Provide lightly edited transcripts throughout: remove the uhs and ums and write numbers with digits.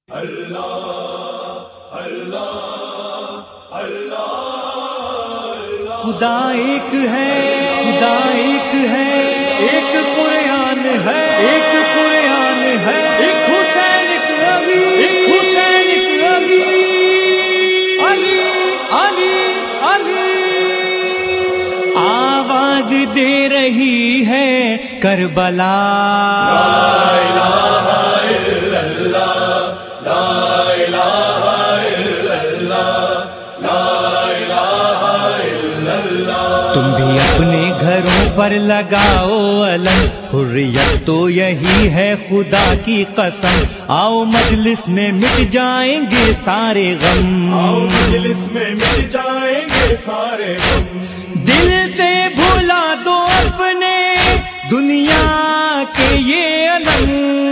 خدا ایک ہے، خدا ایک ہے، ایک قرآن ہے، ایک قرآن ہے، ایک حسین ایک علی، ایک حسین ایک علی، علی علی علی۔ آواز دے رہی ہے کربلا، لا الہ الا اللہ، لا الہ الا اللہ، لا الہ الا اللہ۔ تم بھی اپنے گھروں پر لگاؤ علم، حریت تو یہی ہے خدا کی قسم۔ آؤ مجلس میں مٹ جائیں گے سارے غم، آؤ مجلس میں مٹ جائیں گے سارے غم۔ دل سے بھلا دو اپنے دنیا کے یہ علم،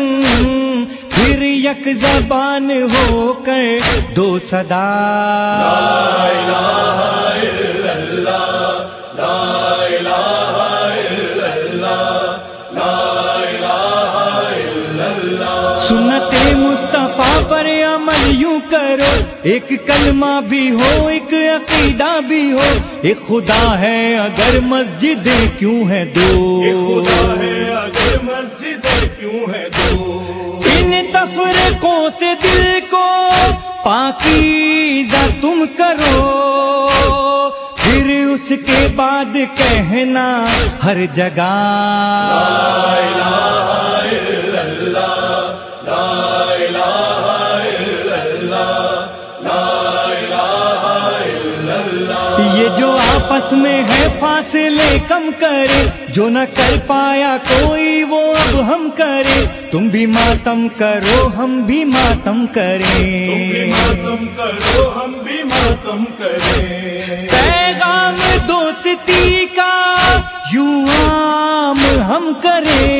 پھر یک زبان ہو کر دو صدا، لا الہ الا اللہ، لا الہ الا اللہ، لا الہ الا اللہ۔ سنت مصطفیٰ پر عمل یوں کرو، ایک کلمہ بھی ہو، ایک عقیدہ بھی ہو، ایک خدا ہے اگر مسجدیں کیوں ہیں دو، ایک خدا ہے اگر مسجدیں کیوں ہیں دو۔ ان تفرقوں سے دل کو پاکیزہ تم کرو، پھر اس کے بعد کہنا ہر جگہ، لا الہ الا اللہ، لا الہ الا اللہ، لا الہ الا اللہ۔ یہ جو آپس میں ہے فاصلے کم کرے، جو نہ کر پایا کوئی وہ اب ہم کرے، تم بھی ماتم کرو ہم بھی ماتم کریں، تم بھی ماتم کرو ہم بھی ماتم کریں۔ پیغام دوستی کا یوں عام ہم کریں،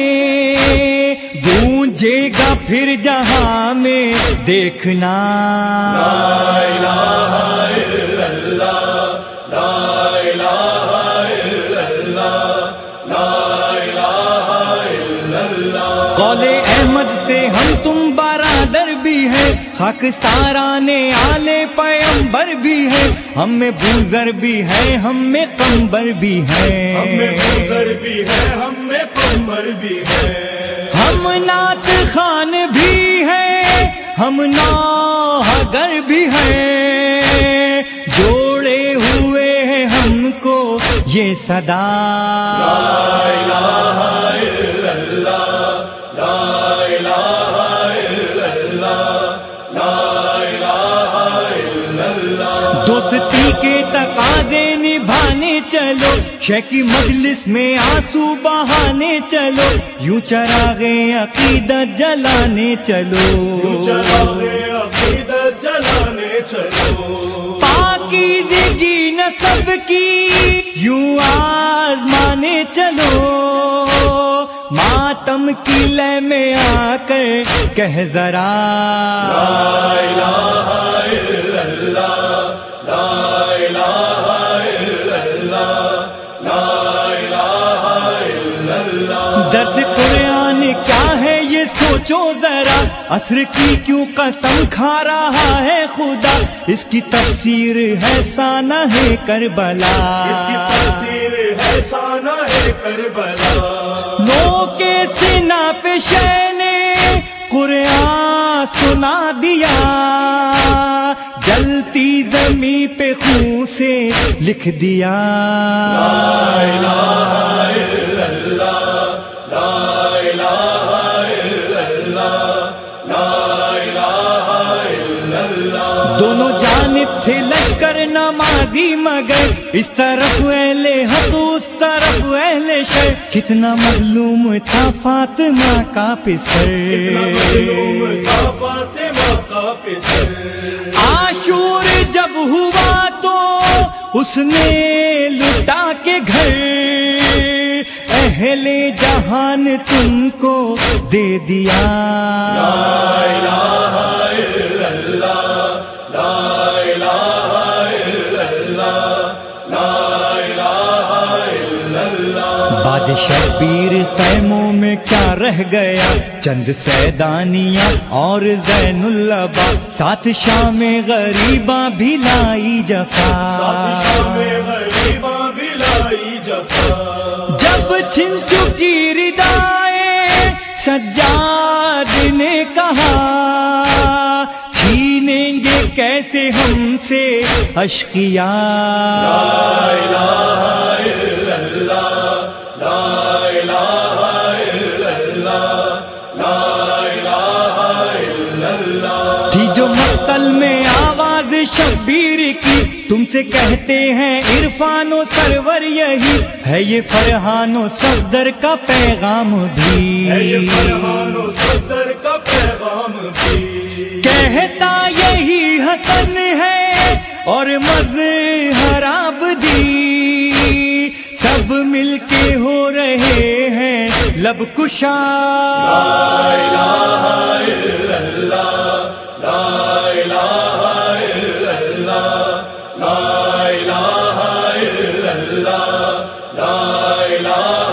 گونجے گا پھر جہاں میں دیکھنا، لا الہ الا اللہ، لا الہ الا اللہ، لا الہ الا اللہ۔ قول احمد سے ہم تم برادر بھی ہیں، خاک سارانے آلے پیمبر بھی ہیں، ہم میں بوزر بھی ہے ہم میں قمبر بھی ہے، ہم میں بزر بھی ہے ہم میں قمر بھی ہے، ہم نعت خوان بھی ہیں ہم نوحہ گر بھی ہیں، جوڑے ہوئے ہیں ہم کو یہ صدا، لا الہ الا اللہ، لا الہ الا اللہ، لا الہ الا اللہ۔ دوستی کے تقاضے نبھانے چلو، شے کی مجلس میں آنسو بہانے چلو، یوں چراغے عقیدت جلانے چلو، چلانے عقیدت جلانے چلو، پاکیزگی نسب کی یوں آزمانے چلو، ماتم کی لے میں آ کر کہہ ذرا، لا الہ الا اللہ، لا الہ الا اللہ، لا الہ الا اللہ۔ درس قرآن کیا ہے یہ سوچو ذرا، عصر کی کیوں قسم کھا رہا ہے خدا، اس کی تفسیر ہے سانحہ کربلا، اس کی تفسیر ہے سانحہ کربلا، نو کے سینہ پہ شے نے قرآن سنا دیا، جلتی زمین پہ خون سے لکھ دیا، لا الہ الا اللہ، لا الہ الا اللہ، لا الہ الا اللہ۔ دونوں جانب تھے لشکر نمازی مگر، اس طرف اہل حق اس طرف اہل شر، کتنا مظلوم تھا فاطمہ کا پسر، مظلوم تھا فاطمہ کا پسر۔ عاشور جب ہوا تو اس نے لٹا کے گھر، اہل جہان تم کو دے دیا، لا الہ الا اللہ، لا الہ الا اللہ، لا الہ الا اللہ۔ بعد شبیر خیموں میں کیا رہ رہ گیا چند سیدانیاں اور زین اللبا، ساتھ شام غریباں بھی لائی جفا، جب چھن چکی ردائیں سجاد نے کہا چھینیں گے کیسے ہم سے اشقیا، تھی جو مقتل میں آواز شبیر کی، تم سے کہتے ہیں عرفان و سرور یہی ہے، یہ فرحان و صفدر کا پیغام بھی، کہتا یہی حسن ہے اور مظہر عابدی، سب مل کے ہو رہے ہیں لب کشا، لا